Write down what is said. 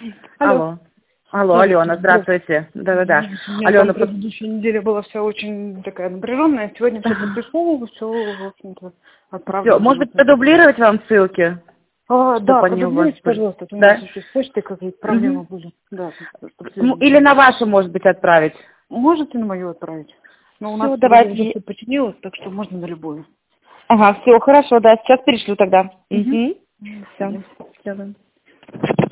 Алло. Алло, Алена, здравствуйте. Да-да-да. Алена, на предыдущей неделе была вся очень такая напряженная. Сегодня все пришло, все, в общем-то, отправлено. Может быть, продублировать вам ссылки? Да, продублируйте, пожалуйста. У нас еще с почтой какие-то проблемы были. Да, или на вашу, может быть, отправить? Можете на мою отправить. Но у нас давайте. починилось, так что можно на любую. Ага, все, хорошо, да, сейчас перешлю тогда. Все. Все, сделаем.